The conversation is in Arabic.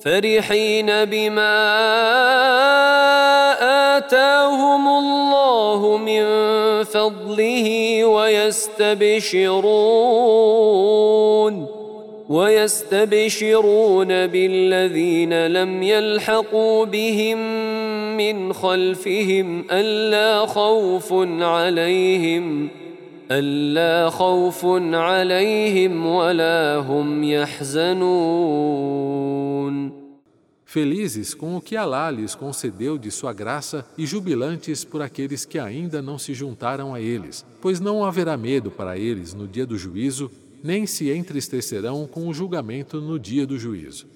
فرحين بما آتاهم الله من فضله ويستبشرون بالذين لم يلحقوا بهم من خلفهم ألا خوف عليهم ولا هم يحزنون. Felizes com o que Alá lhes concedeu de sua graça e jubilantes por aqueles que ainda não se juntaram a eles, pois não haverá medo para eles no dia do juízo, nem se entristecerão com o julgamento no dia do juízo.